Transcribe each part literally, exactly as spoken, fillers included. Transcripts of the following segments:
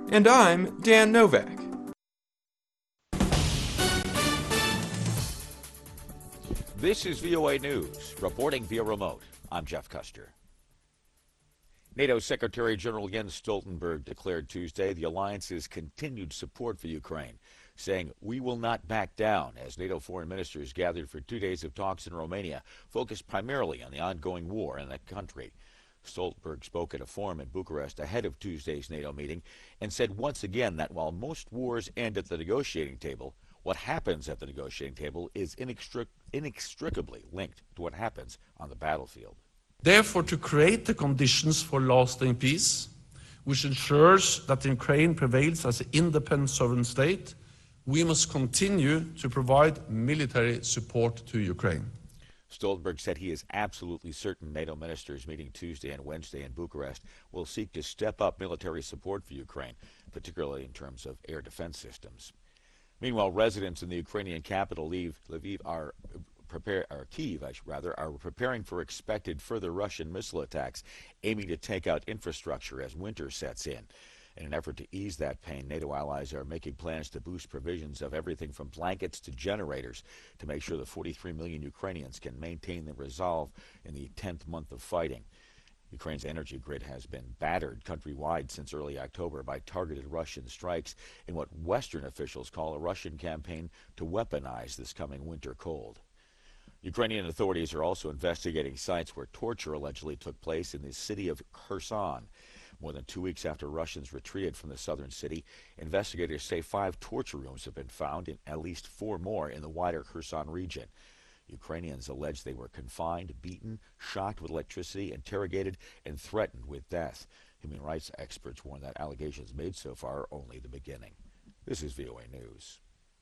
And I'm Dan Novak. This is V O A News, reporting via remote. I'm Jeff Custer. NATO Secretary General Jens Stoltenberg declared Tuesday the alliance's continued support for Ukraine, saying, "We will not back down," as NATO foreign ministers gathered for two days of talks in Romania, focused primarily on the ongoing war in that country. Stoltenberg spoke at a forum in Bucharest ahead of Tuesday's NATO meeting and said once again that while most wars end at the negotiating table, what happens at the negotiating table is inextric- inextricably linked to what happens on the battlefield. Therefore, to create the conditions for lasting peace, which ensures that Ukraine prevails as an independent sovereign state, we must continue to provide military support to Ukraine. Stoltenberg said he is absolutely certain NATO ministers meeting Tuesday and Wednesday in Bucharest will seek to step up military support for Ukraine, particularly in terms of air defense systems. Meanwhile, residents in the Ukrainian capital Lviv, Lviv are prepare, or Kyiv, I should rather, are preparing for expected further Russian missile attacks, aiming to take out infrastructure as winter sets in. In an effort to ease that pain, NATO allies are making plans to boost provisions of everything from blankets to generators to make sure the forty-three million Ukrainians can maintain their resolve in the tenth month of fighting. Ukraine's energy grid has been battered countrywide since early October by targeted Russian strikes in what Western officials call a Russian campaign to weaponize this coming winter cold. Ukrainian authorities are also investigating sites where torture allegedly took place in the city of Kherson. More than two weeks after Russians retreated from the southern city, investigators say five torture rooms have been found and at least four more in the wider Kherson region. Ukrainians allege they were confined, beaten, shocked with electricity, interrogated, and threatened with death. Human rights experts warn that allegations made so far are only the beginning. This is V O A News.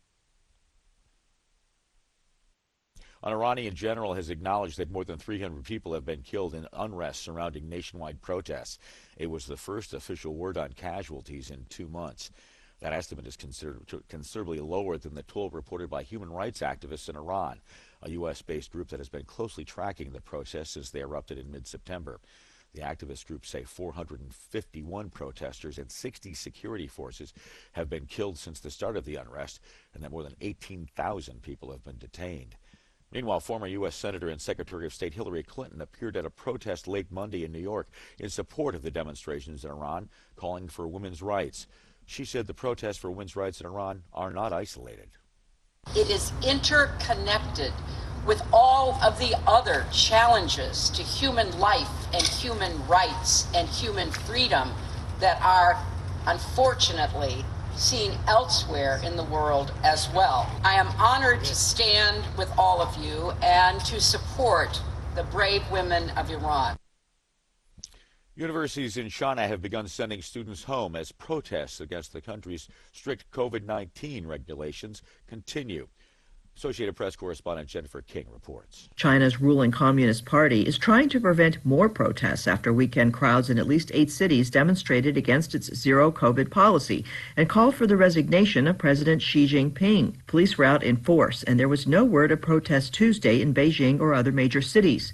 An Iranian general has acknowledged that more than three hundred people have been killed in unrest surrounding nationwide protests. It was the first official word on casualties in two months. That estimate is considered considerably lower than the toll reported by human rights activists in Iran, a U S-based group that has been closely tracking the protests since they erupted in mid-September. The activist groups say four hundred fifty-one protesters and sixty security forces have been killed since the start of the unrest, and that more than eighteen thousand people have been detained. Meanwhile, former U S Senator and Secretary of State Hillary Clinton appeared at a protest late Monday in New York in support of the demonstrations in Iran, calling for women's rights. She said the protests for women's rights in Iran are not isolated. It is interconnected with all of the other challenges to human life and human rights and human freedom that are, unfortunately, seen elsewhere in the world as well. I am honored to stand with all of you and to support the brave women of Iran. Universities in China have begun sending students home as protests against the country's strict COVID nineteen regulations continue. Associated Press correspondent Jennifer King reports. China's ruling Communist Party is trying to prevent more protests after weekend crowds in at least eight cities demonstrated against its zero-COVID policy and called for the resignation of President Xi Jinping. Police were out in force, and there was no word of protest Tuesday in Beijing or other major cities.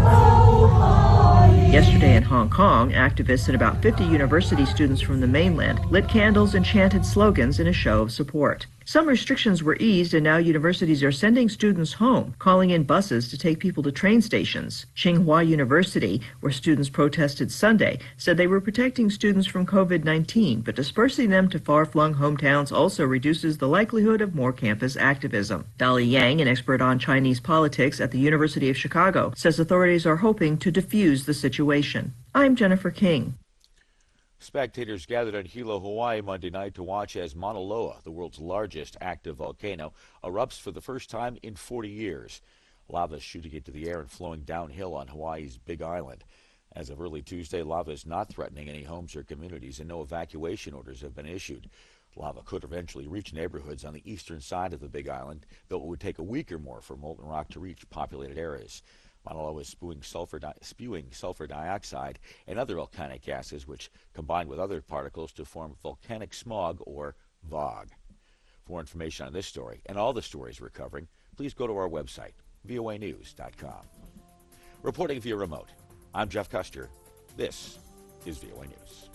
Yesterday in Hong Kong, activists and about fifty university students from the mainland lit candles and chanted slogans in a show of support. Some restrictions were eased, and now universities are sending students home, calling in buses to take people to train stations. Tsinghua University, where students protested Sunday, said they were protecting students from COVID nineteen, but dispersing them to far-flung hometowns also reduces the likelihood of more campus activism. Dali Yang, an expert on Chinese politics at the University of Chicago, says authorities are hoping to defuse the situation. I'm Jennifer King. Spectators gathered on Hilo, Hawaii Monday night to watch as Mauna Loa, the world's largest active volcano, erupts for the first time in forty years. Lava is shooting into the air and flowing downhill on Hawaii's Big Island. As of early Tuesday, lava is not threatening any homes or communities, and no evacuation orders have been issued. Lava could eventually reach neighborhoods on the eastern side of the Big Island, though it would take a week or more for molten rock to reach populated areas. Mauna Loa is spewing sulfur, di- spewing sulfur dioxide and other volcanic gases, which combine with other particles to form volcanic smog, or V O G. For more information on this story and all the stories we're covering, please go to our website, V O A news dot com. Reporting via remote, I'm Jeff Custer. This is V O A News.